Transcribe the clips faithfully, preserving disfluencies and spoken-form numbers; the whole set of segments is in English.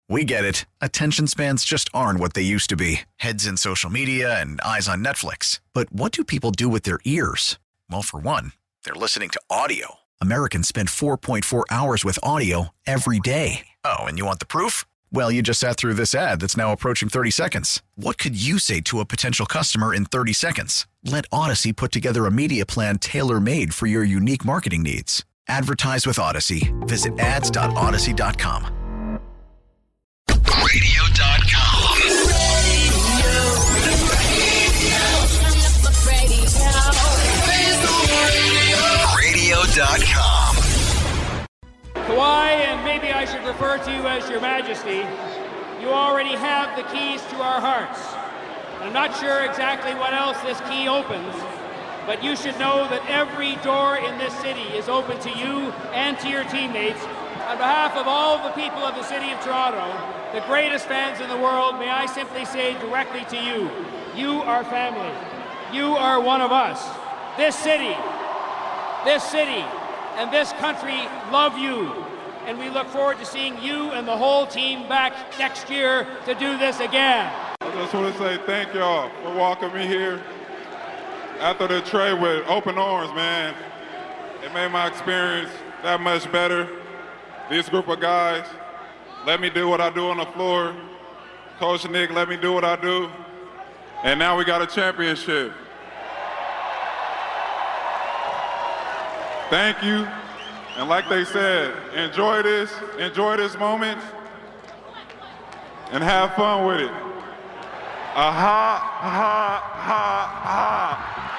We get it. Attention spans just aren't what they used to be. Heads in social media and eyes on Netflix. But what do people do with their ears? Well, for one, they're listening to audio. Americans spend four point four hours with audio every day. Oh, and you want the proof? Well, you just sat through this ad that's now approaching thirty seconds. What could you say to a potential customer in thirty seconds? Let Odyssey put together a media plan tailor-made for your unique marketing needs. Advertise with Odyssey. Visit ads dot odyssey dot com. radio dot com. radio dot com. Kawhi, and maybe I should refer to you as Your Majesty, you already have the keys to our hearts. I'm not sure exactly what else this key opens, but you should know that every door in this city is open to you and to your teammates. On behalf of all the people of the city of Toronto, the greatest fans in the world, may I simply say directly to you, you are family. You are one of us. This city, this city, and this country love you. And we look forward to seeing you and the whole team back next year to do this again. I just want to say thank y'all for welcoming me here. After the trade with open arms, man, it made my experience that much better. This group of guys let me do what I do on the floor. Coach Nick let me do what I do. And now we got a championship. Thank you. And like they said, enjoy this, enjoy this moment, and have fun with it. Aha, ha, ha, ha.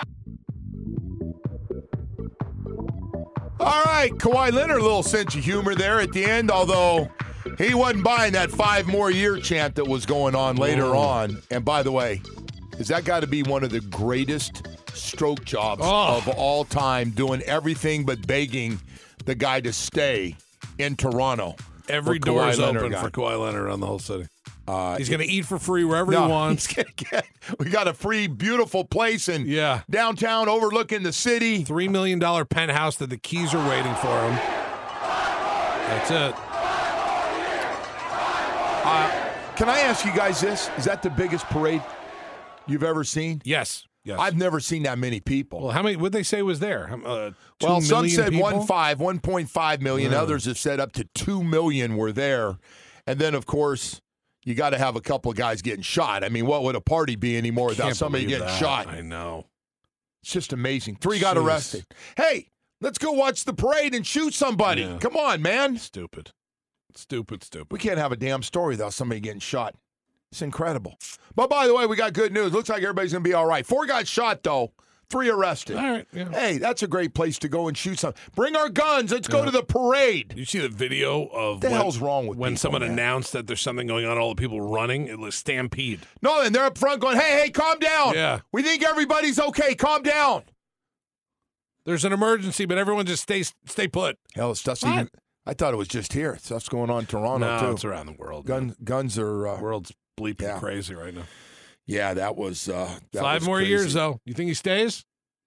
All right, Kawhi Leonard, a little sense of humor there at the end, although he wasn't buying that five more year chant that was going on later oh. on. And by the way, has that got to be one of the greatest stroke jobs oh. of all time, doing everything but begging the guy to stay in Toronto? Every door is open got. for Kawhi Leonard on the whole city. Uh, he's going to eat for free wherever no, he wants. He's gonna get, we got a free, beautiful place in yeah. downtown overlooking the city. Three million dollar penthouse that the keys are waiting for him. That's it. Uh, can I ask you guys this? Is that the biggest parade you've ever seen? Yes. Yes. I've never seen that many people. Well, how many would they say was there? Uh, well, some said people? one five, one point five million. Yeah. Others have said up to two million were there. And then, of course, you got to have a couple of guys getting shot. I mean, what would a party be anymore without Can't somebody getting that. shot? I know. It's just amazing. Three got Jeez. arrested. Hey, let's go watch the parade and shoot somebody. Yeah. Come on, man. Stupid. Stupid, stupid. We can't have a damn story without somebody getting shot. It's incredible. But by the way, we got good news. Looks like everybody's going to be all right. Four got shot, though. Three arrested. All right. Yeah. Hey, that's a great place to go and shoot some. Bring our guns. Let's Yeah. go to the parade. Did you see the video of What the when, hell's wrong with when people, someone man? announced that there's something going on, all the people running? It was stampede. No, and they're up front going, hey, hey, calm down. Yeah. We think everybody's okay. Calm down. There's an emergency, but everyone just stay stay put. Hell, stuff's What? even, I thought it was just here. Stuff's going on in Toronto, No, too. it's around the world. Gun, man. guns are, The uh, world's bleeping yeah. crazy right now. yeah, that was uh, that Five was more crazy. years, though. You think he stays?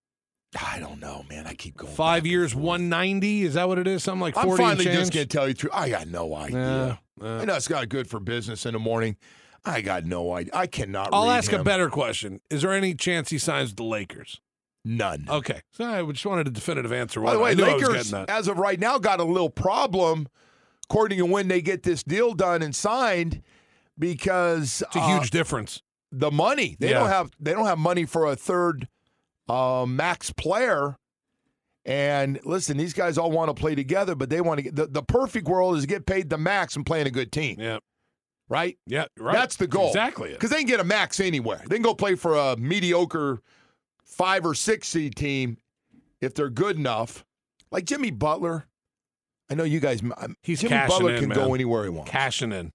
I don't know, man. I keep going. Five back years, and forth. one ninety. Is that what it is? Something like I'm forty finally and change? just going to tell you the truth. I got no idea. Yeah, yeah. I know it's got good for business in the morning. I got no idea. I cannot I'll read ask him. a better question. Is there any chance he signs with the Lakers? None. Okay. So I just wanted a definitive answer. By the way, I knew I was Lakers, getting that. as of right now, got a little problem, according to when they get this deal done and signed, because It's a uh, huge difference. the money they Yeah. don't have. They don't have money for a third uh, max player. And listen, these guys all want to play together, but they want to get the, the perfect world is to get paid the max and play in a good team, Yeah. right? Yeah. Right. That's the goal. Exactly. it. Because they can get a max anywhere. They can go play for a mediocre five or six seed team if they're good enough. Like Jimmy Butler. I know you guys. He's Jimmy cashing Butler in, can man. go anywhere he wants. Cashing in.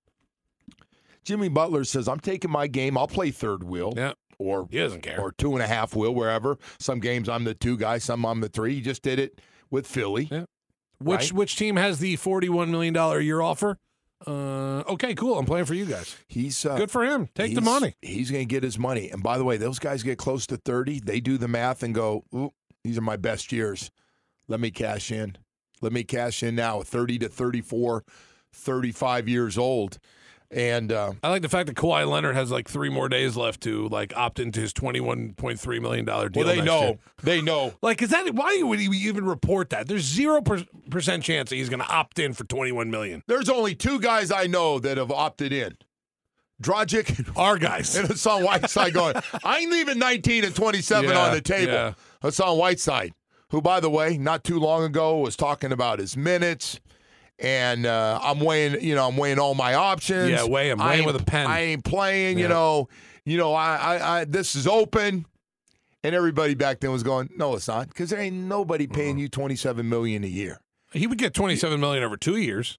Jimmy Butler says, "I'm taking my game. I'll play third wheel, Yeah. or He doesn't care. or two and a half wheel, wherever. Some games I'm the two guy, some I'm the three. He just did it with Philly. Yeah. Which right? which team has the forty-one million dollars a year offer? Uh, okay, cool. I'm playing for you guys. He's uh, Good for him. Take the he's- money. He's going to get his money. And by the way, those guys get close to thirty. They do the math and go, "Ooh, these are my best years. Let me cash in. Let me cash in now." thirty to thirty-four, thirty-five years old. And uh, I like the fact that Kawhi Leonard has like three more days left to like opt into his twenty-one point three million dollars deal. well, they next know. year. They know. Like, is that why would he even report that? There's zero percent chance that he's going to opt in for twenty-one million dollars. There's only two guys I know that have opted in. Dragic, Our guys. and Hassan Whiteside going, I'm leaving nineteen and twenty-seven Yeah, on the table. yeah. Hassan Whiteside, who, by the way, not too long ago was talking about his minutes, and uh, I'm weighing, you know, I'm weighing all my options. Yeah, weigh 'em. I Weigh 'em ain't- with a pen. I ain't playing, you Yeah. know. You know, I, I, I, this is open, and everybody back then was going, no, it's not, because there ain't nobody paying you twenty-seven million dollars a year. He would get twenty-seven million dollars over two years.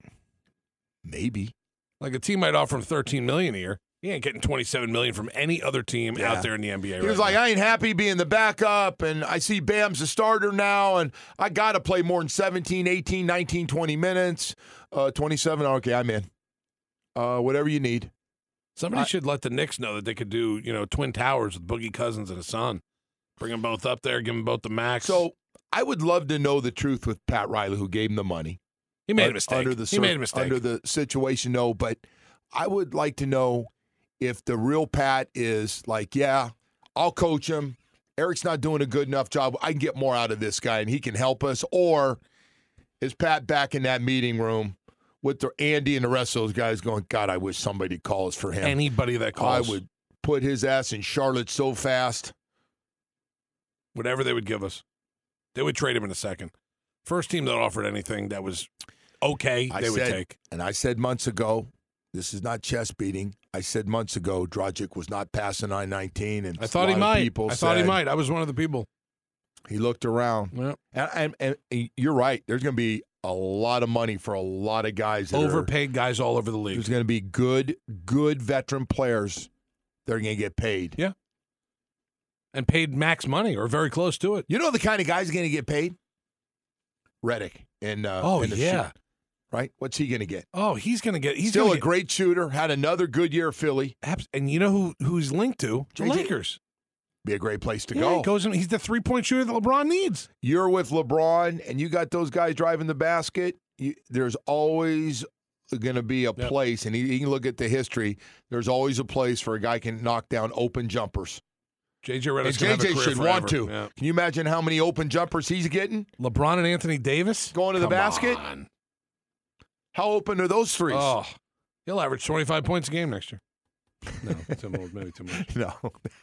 Maybe. Like a team might offer him thirteen million dollars a year. He ain't getting twenty-seven million dollars from any other team Yeah. out there in the N B A. He right was like, now. I ain't happy being the backup, and I see Bam's the starter now, and I got to play more than seventeen, eighteen, nineteen, twenty minutes. Uh, twenty-seven, okay, I'm in. Uh, whatever you need. Somebody I- should let the Knicks know that they could do, you know, Twin Towers with Boogie Cousins and his son. Bring them both up there, give them both the max. So I would love to know the truth with Pat Riley, who gave him the money. he made a Un- mistake. Under the he cir- made a mistake. Under the situation, no, but I would like to know if the real Pat is like, yeah, I'll coach him. Eric's not doing a good enough job. I can get more out of this guy, and he can help us. Or is Pat back in that meeting room with the Andy and the rest of those guys going, God, I wish somebody calls for him. Anybody that calls. I would put his ass in Charlotte so fast. Whatever they would give us. They would trade him in a second. First team that offered anything that was okay, I they would said- take. And I said months ago, this is not chest beating. I said months ago, Dragic was not passing I nineteen, and I thought a he lot of might. People I thought he said- might. I was one of the people. He looked around, Well, and, and, and you're right. There's going to be a lot of money for a lot of guys. That overpaid guys all over the Are, league. there's going to be good, good veteran players that are going to get paid. Yeah. And paid max money or very close to it. You know the kind of guys going to get paid? Reddick and uh, Oh, in the yeah. shoot, right? What's he going to get? Oh, he's going to get. He's Still gonna a get, great shooter. Had another good year at Philly. abs- And you know who who's linked to? The J J. Lakers. Be a great place to Yeah, go. he goes in, he's the three point shooter that LeBron needs. You're with LeBron, and you got those guys driving the basket. You, there's always going to be a Yep. place, and you, you can look at the history. There's always a place for a guy can knock down open jumpers. J J And Redick's J going to J have a career should forever. want to. Yeah. Can you imagine how many open jumpers he's getting? LeBron and Anthony Davis Going to the Come basket? on. How open are those threes? Oh, he'll average twenty-five points a game next year. No, too much, maybe too much. No.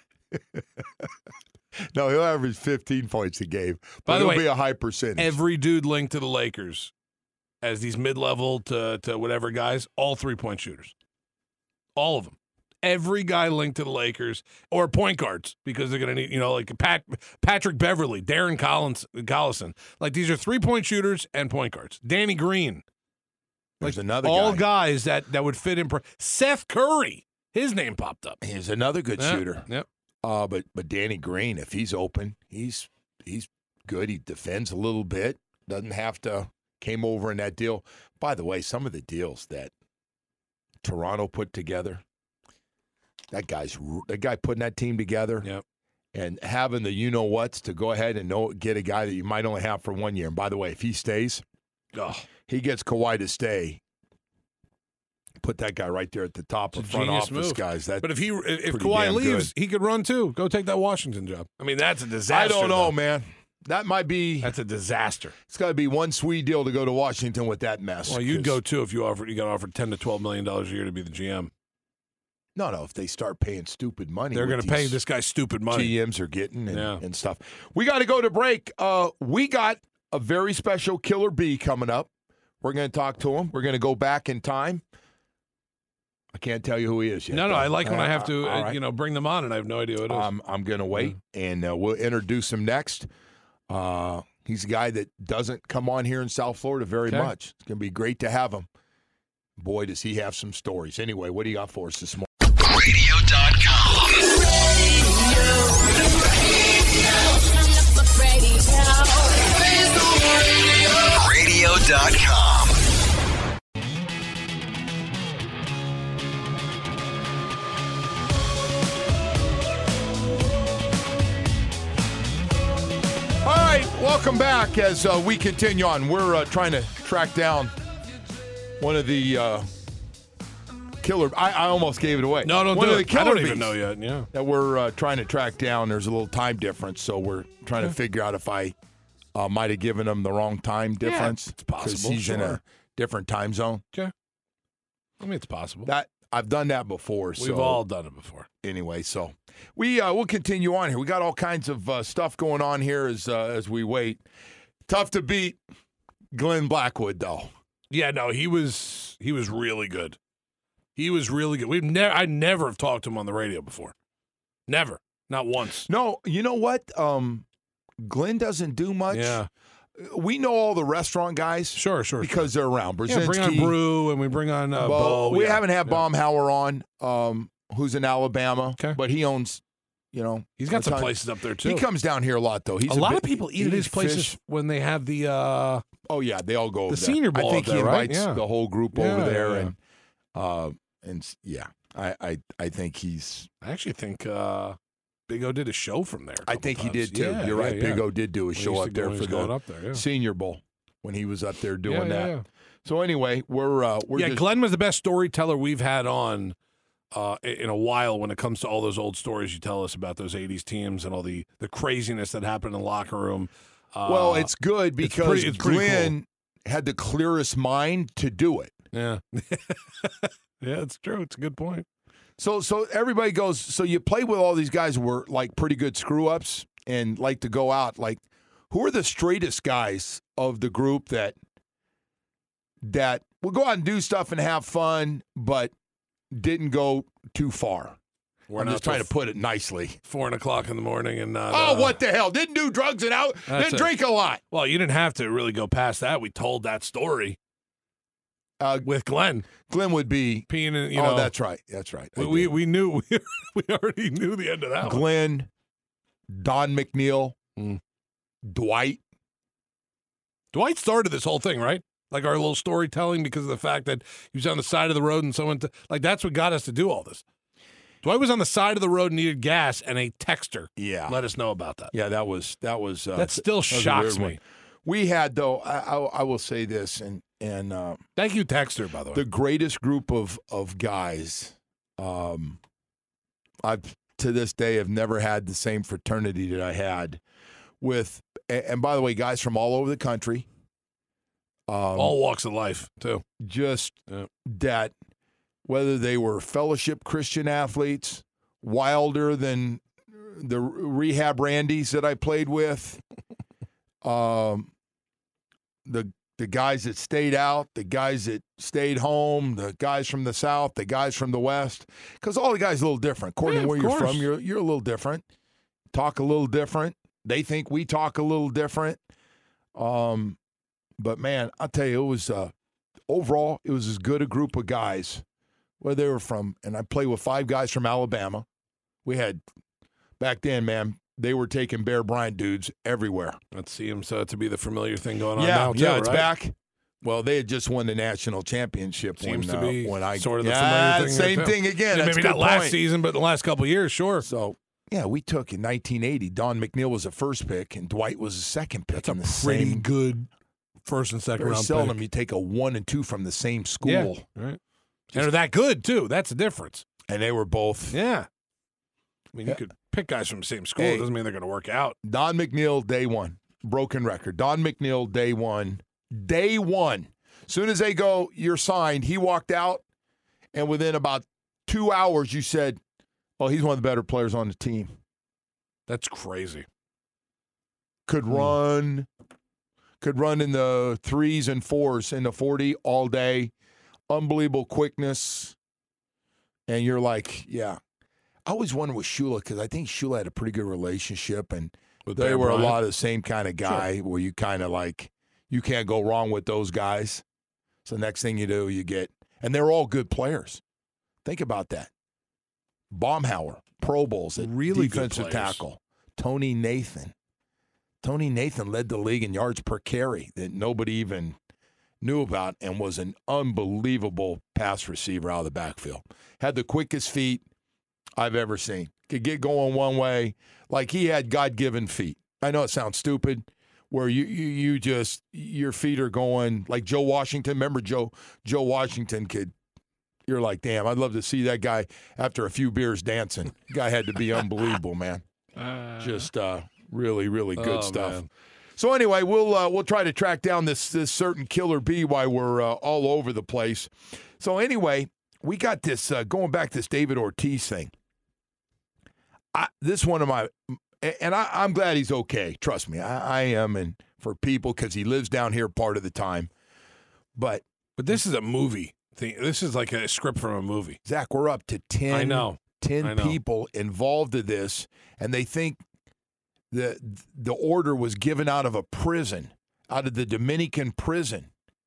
No, he'll average fifteen points a game. But By the it'll way, be a high percentage. Every dude linked to the Lakers as these mid-level to, to whatever guys, all three-point shooters. All of them. Every guy linked to the Lakers or point guards because they're going to need, you know, like Pat, Patrick Beverly, Darren Collins, Collison. Like these are three-point shooters and point guards. Danny Green. There's Like, another all guy. guys that, that would fit in. Pro- Seth Curry. His name popped up. He's another good Yeah, shooter. Yep. Uh, but but Danny Green, if he's open, he's he's good. He defends a little bit. Doesn't have to. Came over in that deal. By the way, some of the deals that Toronto put together. That guy's that guy putting that team together. Yep. And having the you know whats to go ahead and know get a guy that you might only have for one year. And by the way, if he stays, Oh, he gets Kawhi to stay. Put that guy right there at the top It's of a front genius office move. guys. That but if he if pretty Kawhi damn leaves, he could run too. Go take that Washington job. I mean, that's a disaster. I don't know, though. man. That might be. That's a disaster. It's got to be one sweet deal to go to Washington with that mess. Well, you'd 'cause- go too if you offered. You got offered ten to twelve million dollars a year to be the G M. No, no. If they start paying stupid money, They're going going to pay this guy stupid money. G Ms are getting and, Yeah. and stuff. We got to go to break. Uh, we got a very special Killer B coming up. We're going to talk to him. We're going to go back in time. I can't tell you who he is yet. No, no. though. I like when Uh, I have to, all uh, right. you know, bring them on, and I have no idea who it is. Um, I'm going to wait, and uh, we'll introduce him next. Uh, he's a guy that doesn't come on here in South Florida very Okay. much. It's going to be great to have him. Boy, does he have some stories. Anyway, what do you got for us this morning? radio dot com. radio dot com. All right, welcome back as uh, we continue on. We're uh, trying to track down one of the uh, killer. I, I almost gave it away. No, don't One do of it. the I killer don't even bees know yet. Yeah. that we're uh, trying to track down. There's a little time difference, so we're trying to figure out if I uh, might have given him the wrong time difference. it's possible, because he's in sure. a different time zone. Okay. I mean, it's possible. That I've done that before. We've so. all done it before. Anyway, so we uh, we'll continue on here. We got all kinds of uh, stuff going on here as uh, as we wait. Tough to beat Glenn Blackwood, though. Yeah, no, he was he was really good. He was really good. We've never I never have talked to him on the radio before. Never, not once. No, you know what? Um, Glenn doesn't do much. Yeah, we know all the restaurant guys. sure, sure, because sure. they're around. Yeah, bring on Brzezinski. Brew and we bring on uh, Well, Bo. we yeah. haven't had yeah. Baumhauer on, um, who's in Alabama, Okay. but he owns. You know, He's got a some ton- places up there too. He comes down here a lot, though. He's a lot bit- of people he eat at eats his places fish. when they have the. Uh, Oh yeah, they all go over The there. Senior Bowl I think up he there, right? invites Yeah. the whole group Yeah, over there, yeah, and uh, and s- yeah, I, I I think he's. I actually think uh, Big O did a show from there. a I couple think he times. did too. Yeah, You're right. yeah, Big yeah. O did do a When he show used up to go- there when he for was going the up there. Yeah. Senior Bowl when he was up there doing yeah, that. Yeah, yeah. So anyway, we're uh, we're yeah, just, Glenn was the best storyteller we've had on uh, in a while when it comes to all those old stories you tell us about those eighties teams and all the, the craziness that happened in the locker room. Uh, well, it's good because pretty- it's pretty Glenn had the clearest mind to do it. yeah. yeah, it's true. It's a good point. So so everybody goes, so you play with all these guys who were like pretty good screw ups and like to go out. Like, who are the straightest guys of the group that that will go out and do stuff and have fun, but didn't go too far? We're I'm not just trying till to put it nicely. Four o'clock in the morning and not. Oh, uh, what the hell? Didn't do drugs and out. That's Didn't it. drink a lot. Well, you didn't have to really go past that. We told that story Uh, with Glenn Glenn would be. peeing in, you oh, know. that's right. That's right. I we, we did. we knew we, we already knew the end of that one. Glenn, Don McNeil, Mm. Dwight. Dwight started this whole thing, right? Like our little storytelling because of the fact that he was on the side of the road and someone, t- like that's what got us to do all this. Dwight was on the side of the road and needed gas, and a texter Yeah. let us know about that. Yeah, that was that was uh, That still was a shocks weird me. one. We had though. I, I, I will say this, and and uh, Thank you, texter, by the way. the greatest group of of guys. Um, I've to this day have never had the same fraternity that I had with. And, and by the way, guys from all over the country. Um, All walks of life, too. just Yeah. that whether they were fellowship Christian athletes, wilder than the rehab Randys that I played with, um, the the guys that stayed out, the guys that stayed home, the guys from the South, the guys from the West, because all the guys are a little different. According Yeah, to of where you're course. from, you're you're a little different. Talk a little different. They think we talk a little different. Um, but man, I'll tell you, it was uh, overall it was as good a group of guys where they were from. And I played with five guys from Alabama. We had back then, man. They were taking Bear Bryant dudes everywhere. That seems uh, to be the familiar thing going on yeah, now, too, yeah, it's right? back. Well, they had just won the national championship. Seems when, to be uh, when I sort of the yeah, familiar thing same there, too. thing again. Yeah, That's maybe a not good last point. season, but the last couple of years, sure. So yeah, we took in nineteen eighty. Don McNeil was the first pick, and Dwight was the second pick. That's a in the pretty same, good first and second Very round seldom pick. you take a one and two from the same school, Yeah, right. And they're that good, too. That's the difference. and they were both. Yeah. I mean, Yeah. you could pick guys from the same school. Hey. It doesn't mean they're going to work out. Don McNeil, day one, broken record. Don McNeil, day one, day one. Soon as they go, you're signed. He walked out, and within about two hours, you said, "Oh, he's one of the better players on the team. That's crazy. Could Hmm. run, could run in the threes and fours in the forty all day. Unbelievable quickness." And you're like, yeah. I always wondered with Shula because I think Shula had a pretty good relationship, and With they Bear were Bryant. a lot of the same kind of guy where you kind of like, you can't go wrong with those guys. So next thing you do, you get, and they're all good players. Think about that. Baumhauer, Pro Bowls at Really good defensive players. tackle. Tony Nathan. Tony Nathan led the league in yards per carry that nobody even knew about and was an unbelievable pass receiver out of the backfield. Had the quickest feet I've ever seen. Could get going one way. Like he had God-given feet. I know it sounds stupid, where you you, you just, your feet are going like Joe Washington. Remember Joe Joe Washington could, you're like, damn, I'd love to see that guy after a few beers dancing. The guy had to be unbelievable, man. Uh, Just uh, really, really good oh, stuff. man. So anyway, we'll uh, we'll try to track down this this certain killer bee while we're uh, all over the place. So anyway, we got this uh, going back to this David Ortiz thing. I, this one of my, and I, I'm glad he's okay. Trust me, I, I am, and for people because he lives down here part of the time. But But this is a movie thing. This is like a script from a movie. Zach, we're up to ten. I know. ten I know. people involved in this, and they think the the order was given out of a prison, out of the Dominican prison.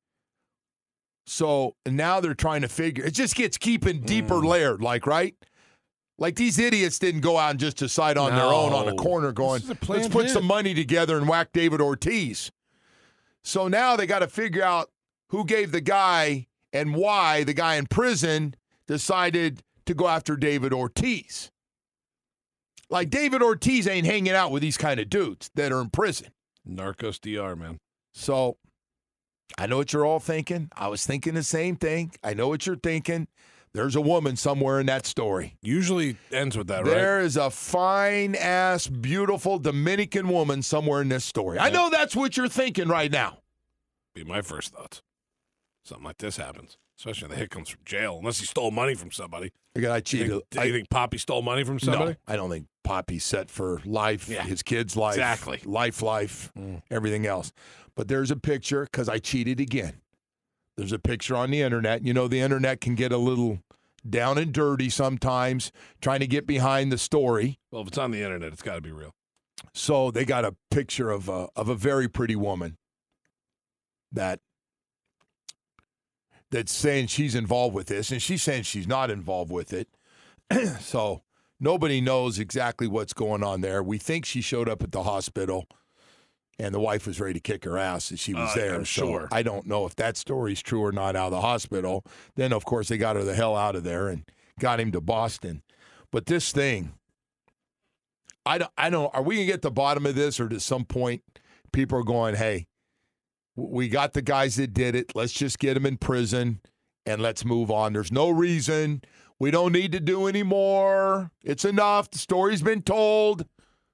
So now they're trying to figure. It just gets keeping deeper Mm. layered, like, right? Like these idiots didn't go out and just decide on their own on a No. corner going, This is a let's planned put hit." some money together and whack David Ortiz. So now they got to figure out who gave the guy and why the guy in prison decided to go after David Ortiz. Like, David Ortiz ain't hanging out with these kind of dudes that are in prison. Narcos D R, man. So I know what you're all thinking. I was thinking the same thing. I know what you're thinking. There's a woman somewhere in that story. Usually ends with that, right? There is a fine-ass, beautiful Dominican woman somewhere in this story. I Yep. know that's what you're thinking right now. Be my first thoughts. Something like this happens, especially if the hit comes from jail, unless he stole money from somebody. Again, I Do you cheated. think, do I, you think Poppy stole money from somebody? No, I don't think Poppy's set for life, Yeah. his kid's life, Exactly. life, life, Mm. everything else. But there's a picture, because I cheated again. There's a picture on the internet. You know, the internet can get a little down and dirty sometimes, trying to get behind the story. Well, if it's on the internet, it's got to be real. So they got a picture of a, of a very pretty woman that that's saying she's involved with this, and she's saying she's not involved with it. So nobody knows exactly what's going on there. We think she showed up at the hospital, and the wife was ready to kick her ass as she was Uh, there. I'm So sure. I don't know if that story's true or not out of the hospital. Then, of course, they got her the hell out of there and got him to Boston. But this thing, I don't, I don't, are we going to get to the bottom of this, or at some point people are going, hey, we got the guys that did it. Let's just get them in prison and let's move on. There's no reason. We don't need to do any more. It's enough. The story's been told.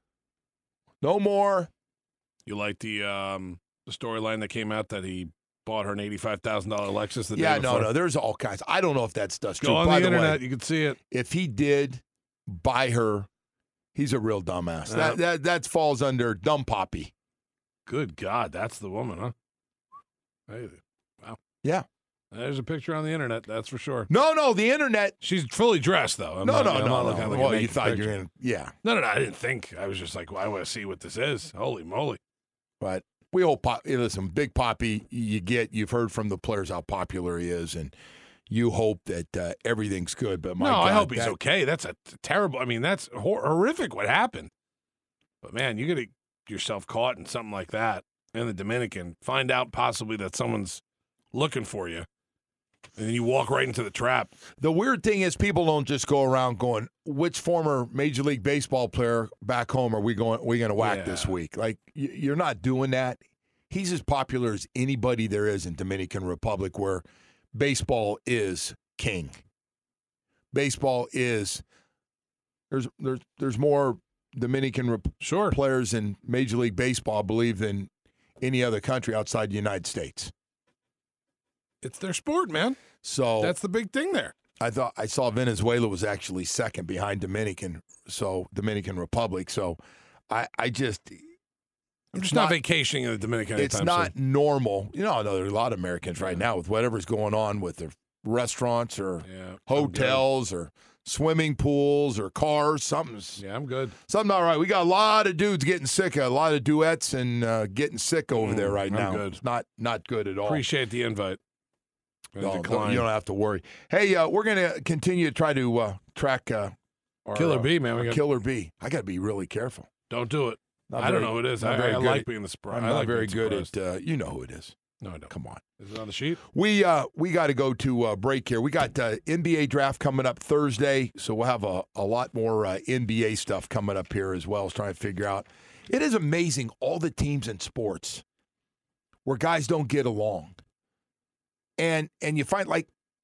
No more. You like the um, the storyline that came out that he bought her an eighty-five thousand dollars Lexus the Yeah, day no, before? no. There's all kinds. I don't know if that stuff's true. Go on By the the internet. way, You can see it. if he did buy her, he's a real dumbass. Yeah. That, that that falls under dumb poppy. Good God, that's the woman, huh? Hey, wow. Yeah. There's a picture on the internet, that's for sure. No, no, the internet. She's fully dressed, though. I'm no, not, no, I'm no, not no. looking at, like, a Well, you naked thought you picture. were in. Yeah, No, no, no. I didn't think. I was just like, well, I want to see what this is. Holy moly. but we all pop. Hey, listen, Big Poppy, you get. You've heard from the players how popular he is, and you hope that uh, everything's good. But my no, God, I hope he's that- okay. That's a t- terrible. I mean, that's hor- horrific what happened. But man, you get yourself caught in something like that in the Dominican. Find out possibly that someone's looking for you, and then you walk right into the trap. The weird thing is, people don't just go around going, "Which former Major League Baseball player back home are we going? We going to whack Yeah. this week?" Like y- you're not doing that. He's as popular as anybody there is in Dominican Republic, where baseball is king. Baseball is there's there's there's more Dominican Rep- Sure. players in Major League Baseball, I believe, than any other country outside the United States. It's their sport, man. So That's the big thing there. I thought I saw Venezuela was actually second behind Dominican, so Dominican Republic. So I, I just I'm it's just not, vacationing in the Dominican it's anytime not soon. normal. You know, I know there are a lot of Americans right now with whatever's going on with their restaurants or Yeah, I'm hotels or swimming pools or cars. Something's good. Yeah, I'm good. something all right. We got a lot of dudes getting sick, a lot of duets and uh, getting sick over Mm, there right I'm now. good. It's not not good at all. Appreciate the invite. I No, decline. you don't have to worry. Hey, uh, we're going to continue to try to uh, track uh, our, Killer uh, bee, man. We our got, Killer Bee. I got to be really careful. don't do it. Not I don't very- know who it is. not I, very I good like at- being the surprise. I'm I not like very being good surprised. at. Uh, you know who it is. No, I don't. Come on. Is it on the sheet? We uh, we got to go to uh, break here. We got uh, N B A draft coming up Thursday, so we'll have a, a lot more uh, N B A stuff coming up here as well as trying to figure out. It is amazing all the teams in sports where guys don't get along, and and you find like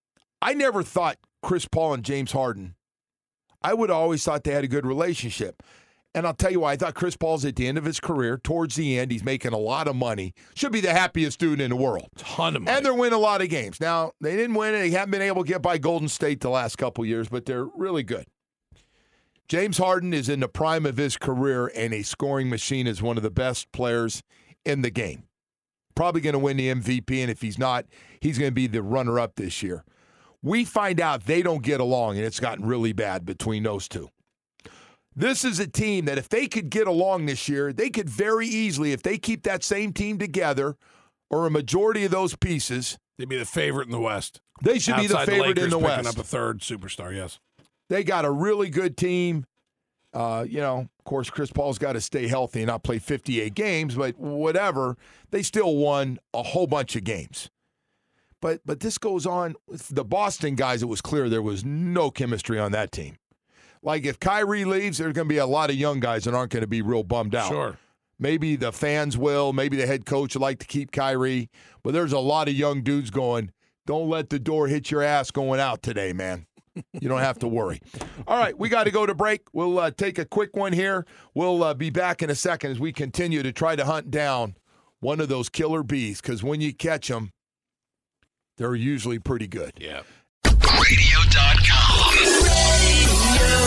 I never thought Chris Paul and James Harden, I would have always thought they had a good relationship. And I'll tell you why. I thought Chris Paul's at the end of his career. Towards the end, he's making a lot of money. Should be the happiest dude in the world. Ton of money. And they're winning a lot of games. Now, they didn't win it. They haven't been able to get by Golden State the last couple years, but they're really good. James Harden is in the prime of his career, and a scoring machine is one of the best players in the game. Probably going to win the M V P, and if he's not, he's going to be the runner-up this year. We find out they don't get along, and it's gotten really bad between those two. This is a team that if they could get along this year, they could very easily, if they keep that same team together, or a majority of those pieces, they'd be the favorite in the West. They should be the Outside favorite Lakers in the picking West. up a third superstar, yes. They got a really good team. Uh, you know, of course, Chris Paul's got to stay healthy and not play fifty-eight games, but whatever. They still won a whole bunch of games. But but this goes on. With the Boston guys, it was clear there was no chemistry on that team. Like, if Kyrie leaves, there's going to be a lot of young guys that aren't going to be real bummed out. Sure. Maybe the fans will. Maybe the head coach would like to keep Kyrie. But there's a lot of young dudes going, don't let the door hit your ass going out today, man. You don't have to worry. All right, we got to go to break. We'll uh, take a quick one here. We'll uh, be back in a second as we continue to try to hunt down one of those killer bees, because when you catch them, they're usually pretty good. Yeah. radio dot com.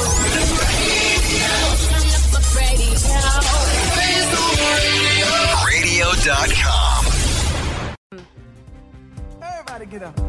radio dot com. Everybody get up.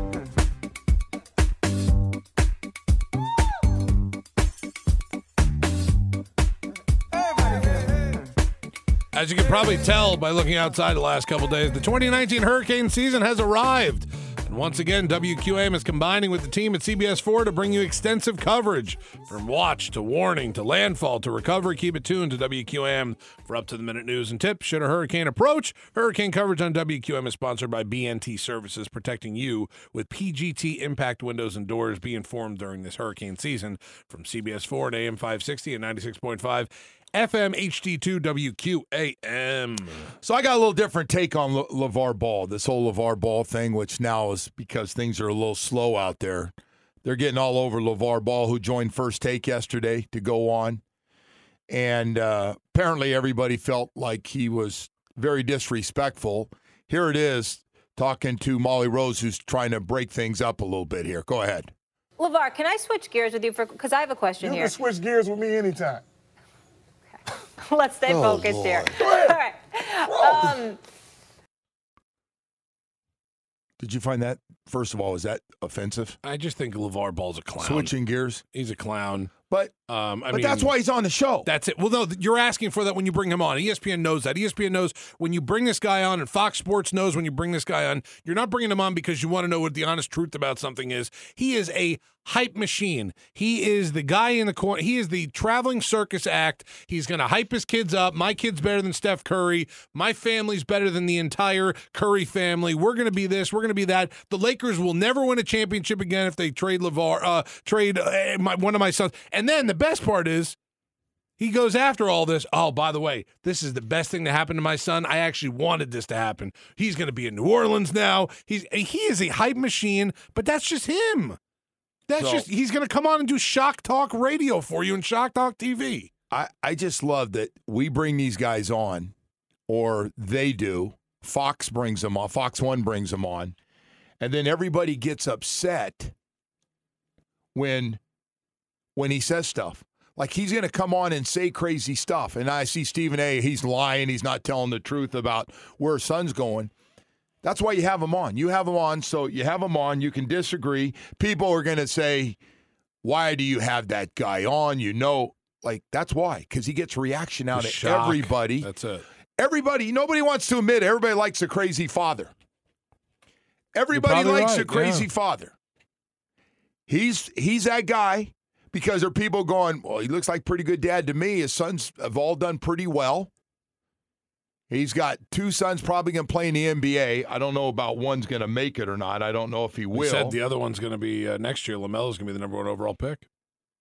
As you can probably tell by looking outside the last couple days, the twenty nineteen hurricane season has arrived. And once again, W Q A M is combining with the team at C B S four to bring you extensive coverage. From watch to warning to landfall to recovery, keep it tuned to W Q A M for up-to-the-minute news and tips. Should a hurricane approach, hurricane coverage on W Q A M is sponsored by B N T Services, protecting you with P G T impact windows and doors. Be informed during this hurricane season. From C B S four at A M five sixty and ninety-six point five. F M H D two W Q A M. So I got a little different take on Le- LeVar Ball, this whole LeVar Ball thing, which now is because things are a little slow out there. They're getting all over LeVar Ball, who joined First Take yesterday to go on. And uh, apparently everybody felt like he was very disrespectful. Here it is, talking to Molly Rose, who's trying to break things up a little bit here. Go ahead. LeVar, can I switch gears with you for because I have a question You here. can switch gears with me anytime. Let's stay Oh, focused Lord. here. All right. Um, Did you find that, first of all, is that offensive? I just think LeVar Ball's a clown. Switching gears? He's a clown. But Um, I but mean, that's why he's on the show. That's it. Well, no, you're asking for that when you bring him on. E S P N knows that. E S P N knows when you bring this guy on, and Fox Sports knows when you bring this guy on, you're not bringing him on because you want to know what the honest truth about something is. He is a hype machine. He is the guy in the corner. He is the traveling circus act. He's going to hype his kids up. My kid's better than Steph Curry. My family's better than the entire Curry family. We're going to be this. We're going to be that. The Lakers will never win a championship again if they trade LeVar, uh, trade uh, my, one of my sons. And then the best part is, he goes after all this. Oh, by the way, this is the best thing to happen to my son. I actually wanted this to happen. He's going to be in New Orleans now. He's he is a hype machine, but that's just him. That's So- just he's going to come on and do Shock Talk Radio for you and Shock Talk T V. I, I just love that we bring these guys on, or they do. Fox brings them on. Fox One brings them on. And then everybody gets upset when when he says stuff. Like, he's going to come on and say crazy stuff. And I see Stephen A., he's lying. He's not telling the truth about where his son's going. That's why you have him on. You have him on, so you have him on. You can disagree. People are going to say, why do you have that guy on? You know, like, that's why. Because he gets reaction out The of shock. everybody. That's it. Everybody, nobody wants to admit it. Everybody likes a crazy father. Everybody probably likes right, a crazy yeah. father. He's he's that guy because there are people going, well, he looks like a pretty good dad to me. His sons have all done pretty well. He's got two sons probably going to play in the N B A. I don't know about one's going to make it or not. I don't know if he will. He said the other one's going to be uh, next year. LaMelo's going to be the number one overall pick.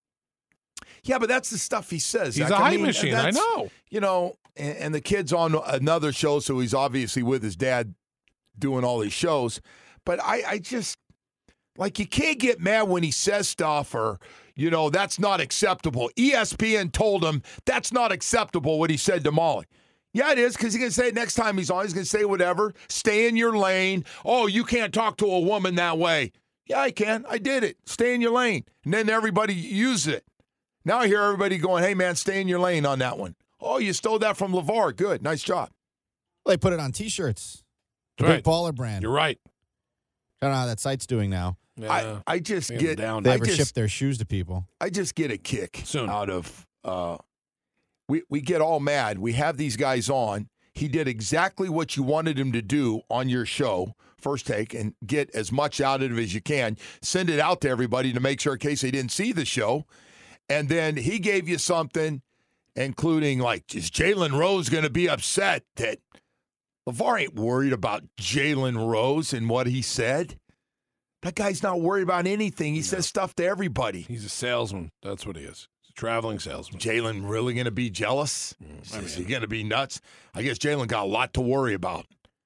Yeah, but that's the stuff he says. He's Zach. a I hype mean, machine. I that's- know. You know, and, and the kid's on another show, so he's obviously with his dad doing all these shows. But I, I just, Like, you can't get mad when he says stuff or, you know, that's not acceptable. E S P N told him that's not acceptable what he said to Molly. Yeah, it is, because he's going to say it next time he's on. He's going to say whatever. Stay in your lane. Oh, you can't talk to a woman that way. Yeah, I can. I did it. Stay in your lane. And then everybody used it. Now I hear everybody going, hey, man, stay in your lane on that one. Oh, you stole that from LeVar. Good. Nice job. Well, they put it on T-shirts. The Right. Big Baller brand. You're right. I don't know how that site's doing now. Yeah. I, I just Things get down. They I ever just, ship their shoes to people. I just get a kick Soon. out of uh, we we get all mad. We have these guys on. He did exactly what you wanted him to do on your show, First Take, and get as much out of it as you can. Send it out to everybody to make sure in case they didn't see the show. And then he gave you something, including like, is Jalen Rose going to be upset that LeVar ain't worried about Jalen Rose and what he said? That guy's not worried about anything. He no. says stuff to everybody. He's a salesman. That's what he is. He's a traveling salesman. Jalen really going to be jealous? Mm, I mean, is he going to be nuts? I guess Jalen got a lot to worry about.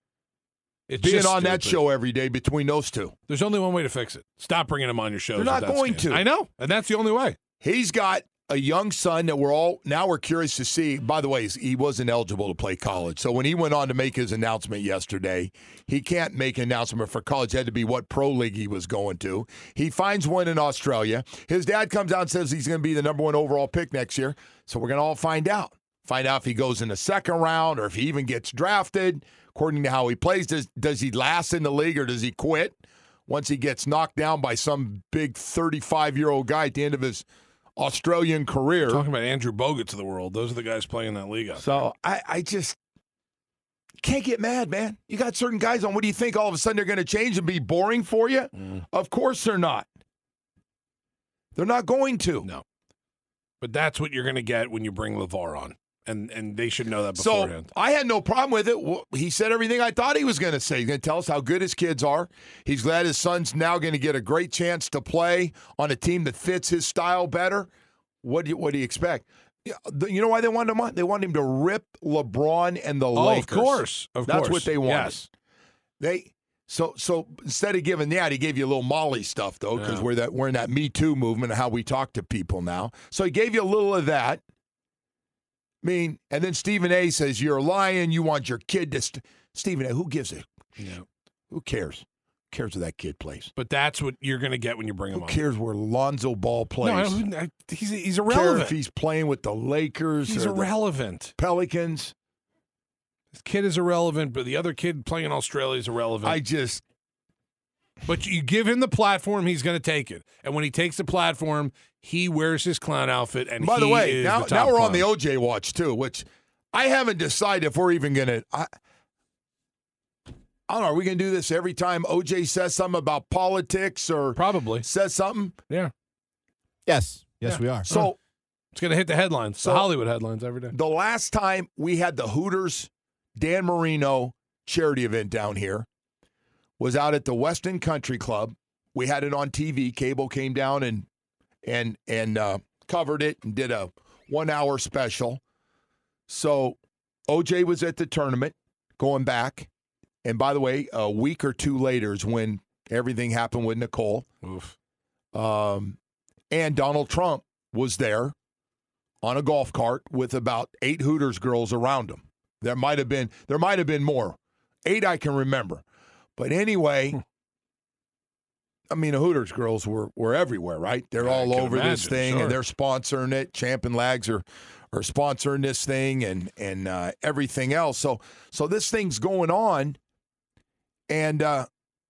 It's being on stupid. That show every day between those two. There's only one way to fix it. Stop bringing him on your show. They're not going to. I know, and that's the only way. He's got a young son that we're all now we're curious to see. By the way, he wasn't eligible to play college. So when he went on to make his announcement yesterday, he can't make an announcement for college. It had to be what pro league he was going to. He finds one in Australia. His dad comes out and says he's going to be the number one overall pick next year. So we're going to all find out. Find out if he goes in the second round or if he even gets drafted. According to how he plays, does, does he last in the league or does he quit once he gets knocked down by some big thirty-five-year-old guy at the end of his Australian career? Talking about Andrew Bogut's of the world. Those are the guys playing that league out So I, I just can't get mad, man. You got certain guys on. What do you think all of a sudden they're going to change and be boring for you? Mm. Of course they're not. They're not going to. No. But that's what you're going to get when you bring LeVar on. And and they should know that beforehand. So I had no problem with it. He said everything I thought he was going to say. He's going to tell us how good his kids are. He's glad his son's now going to get a great chance to play on a team that fits his style better. What do you, what do you expect? You know why they wanted him on? They wanted him to rip LeBron and the oh, Lakers. Of course. Of That's course. what they wanted. Yes. They so so instead of giving that, he gave you a little Molly stuff though, because yeah. we're that we're in that Me Too movement of how we talk to people now. So he gave you a little of that. I mean, and then Stephen A. says, you're lying. You want your kid to st-. Stephen A., who gives a yeah. Who cares? Who cares where that kid plays? But that's what you're going to get when you bring him who on. Who cares where Lonzo Ball plays? No, I, I, he's, he's irrelevant. irrelevant. If he's playing with the Lakers he's or irrelevant. The Pelicans. This kid is irrelevant, but the other kid playing in Australia is irrelevant. I just... But you give him the platform, he's going to take it. And when he takes the platform, he wears his clown outfit, and by he the way, is now the top now we're clown. on the O J watch too, which I haven't decided if we're even going to. I, I don't know. Are we going to do this every time O J says something about politics or probably says something? Yeah. Yes. Yes, yeah. we are. So it's going to hit the headlines, so the Hollywood headlines every day. The last time we had the Hooters Dan Marino charity event down here was out at the Weston Country Club. We had it on T V. Cable came down and and and uh, covered it and did a one-hour special. So O J was at the tournament going back. And by the way, a week or two later is when everything happened with Nicole. Oof. Um, and Donald Trump was there on a golf cart with about eight Hooters girls around him. There might have been there might have been more. Eight I can remember. But anyway, I mean, the Hooters girls were, were everywhere, right? They're I all over imagine, this thing, sure. and they're sponsoring it. Champ and Lags are, are sponsoring this thing and and uh, everything else. So so this thing's going on, and uh,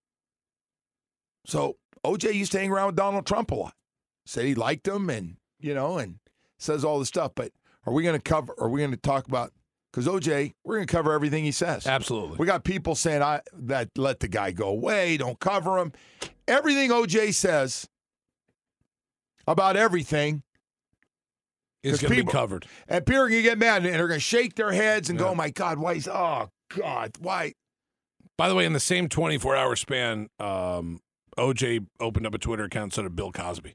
so O J used to hang around with Donald Trump a lot. Said he liked him, and you know, and says all this stuff. But are we going to cover? Are we going to talk about? Because O J, we're going to cover everything he says. Absolutely. We got people saying I that let the guy go away, don't cover him. Everything O J says about everything is going to be covered. And people are going to get mad, and they're going to shake their heads and yeah. go, oh, my God, why is, oh, God, why? By the way, in the same twenty-four hour span, um, O J opened up a Twitter account, so did Bill Cosby.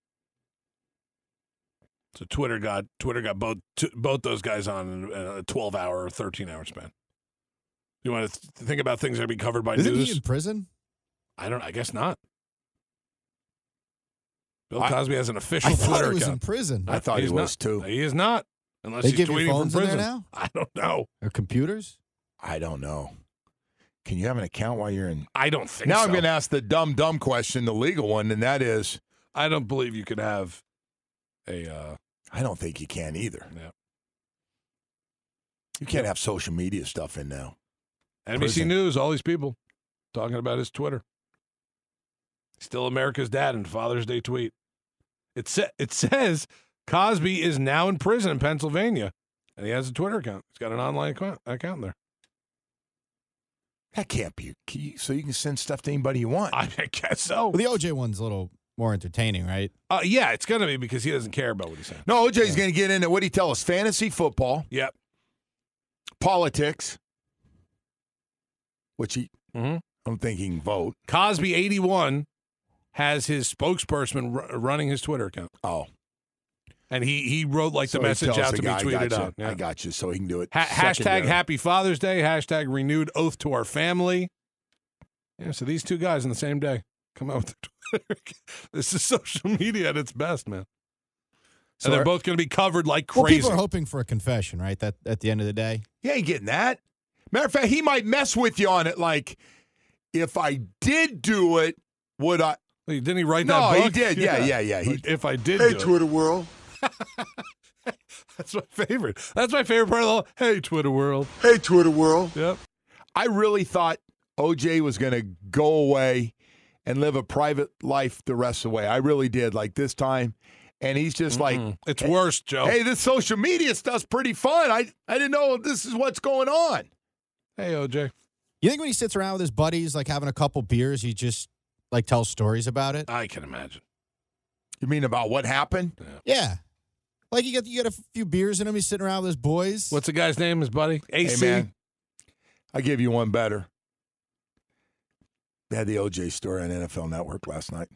So Twitter got Twitter got both t- both those guys on in a twelve hour or thirteen hour span. You want to th- think about things that are being covered by Isn't news? he in prison? I don't. I guess not. Bill I- Cosby has an official I thought Twitter he was in account. prison. I thought he He's was not. too. He is not. Unless They he's give you tweeting phones from in there prison. now? I don't know. Or computers? I don't know. Can you have an account while you're in? I don't think Now so. I'm going to ask the dumb, dumb question, the legal one, and that is, I don't believe you could have a. Uh, I don't think you can either. yeah. You can't have social media stuff in now. N B C Prison. News, all these people talking about his Twitter. Still America's dad in Father's Day tweet. It, sa- it says Cosby is now in prison in Pennsylvania, and he has a Twitter account. He's got an online account, account there. That can't be. Can you- so you can send stuff to anybody you want. I guess so. Well, the O J one's a little more entertaining, right? Uh, yeah, it's going to be because he doesn't care about what he's saying. No, O J's going to get into, what did he tell us? Fantasy football, Yep. politics, which he, Mhm. I'm thinking vote. Cosby eighty-one has his spokesperson r- running his Twitter account. Oh. And he, he wrote like So the he message tells out the to be guy, I tweeted got you. out. Yeah. I got you, so he can do it. Ha- hashtag secondary. Happy Father's Day. Hashtag renewed oath to our family. Yeah, so these two guys in the same day come out with the Twitter. This is social media at its best, man. So and they're are- both going to be covered like Well, crazy. people are hoping for a confession, right? That at the end of the day. He ain't getting that. Matter of fact, he might mess with you on it. Like, if I did do it, would I? Wait, didn't he write No, that book? he did. Yeah, yeah, yeah. He- Like, if I did Hey, do Twitter world. it. That's my favorite. That's my favorite part of the whole, hey, Twitter world. Hey, Twitter world. Yep. I really thought O J was going to go away and live a private life the rest of the way. I really did. Like this time, and he's just like, Mm, it's worse, Joe. "Hey, this social media stuff's pretty fun. I I didn't know this is what's going on." Hey, O J. You think when he sits around with his buddies, like having a couple beers, he just like tells stories about it? I can imagine. You mean about what happened? Yeah. Like you get you get a few beers in him, he's sitting around with his boys. What's the guy's name, his buddy? A C? Hey, man, I give you one better. They had the O J story on N F L Network last night.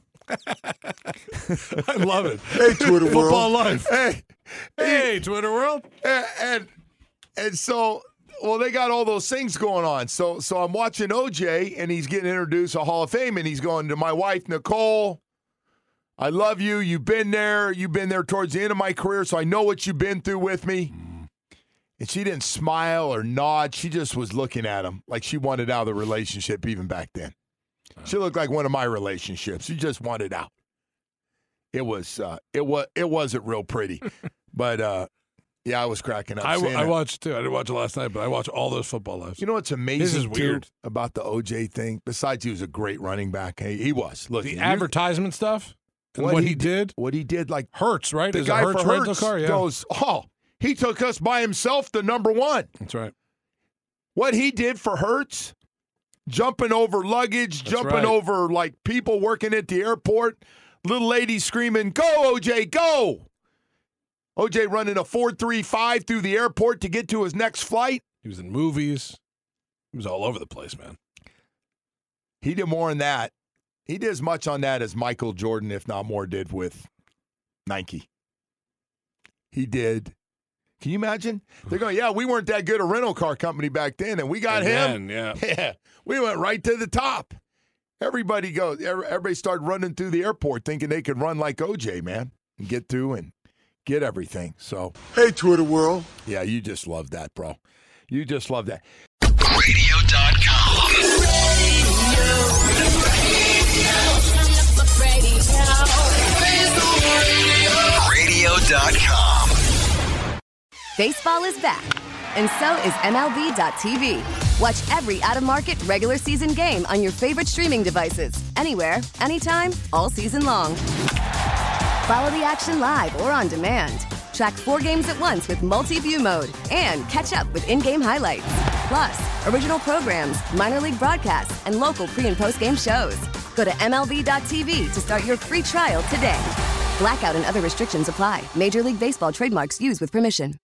I love it. Hey, Twitter Football world. life. Hey, Hey, Twitter world. and, and and so well they got all those things going on. So so I'm watching O J and he's getting introduced to Hall of Fame and he's going to my wife Nicole. I love you. You've been there. You've been there towards the end of my career, so I know what you've been through with me. And she didn't smile or nod. She just was looking at him like she wanted out of the relationship even back then. She looked like one of my relationships. She just wanted out. It was uh, it was it wasn't real pretty, but uh, yeah, I was cracking up. I, seeing I it. watched too. I didn't watch it last night, but I watched all those football lives. You know what's amazing This is too, weird. about the O J thing? Besides, he was a great running back. Hey, he was. Look, the you- advertisement stuff and what, he did what he did, like hurts, right? the Is guy a Hertz for rental Hertz car? Yeah, goes, oh, he took us by himself to number one. that's right. What he did for Hertz, jumping over luggage, That's jumping right. over like people working at the airport, little lady screaming, "Go, O J, go!" O J running a four three five through the airport to get to his next flight. He was in movies. He was all over the place, man. He did more on that. He did as much on that as Michael Jordan, if not more, did with Nike. He did. Can you imagine? They're going, yeah, we weren't that good a rental car company back then, and we got And him. then, yeah. Yeah, we went right to the top. Everybody goes. Everybody started running through the airport thinking they could run like O J, man, and get through and get everything. So, Hey, Twitter world. yeah, you just love that, bro. You just love that. radio dot com. radio dot com. Baseball is back, and so is M L B dot T V. Watch every out-of-market regular season game on your favorite streaming devices, anywhere, anytime, all season long. Follow the action live or on demand. Track four games at once with multi-view mode and catch up with in-game highlights. Plus, original programs, minor league broadcasts, and local pre- and post-game shows. Go to M L B dot T V to start your free trial today. Blackout and other restrictions apply. Major League Baseball trademarks used with permission.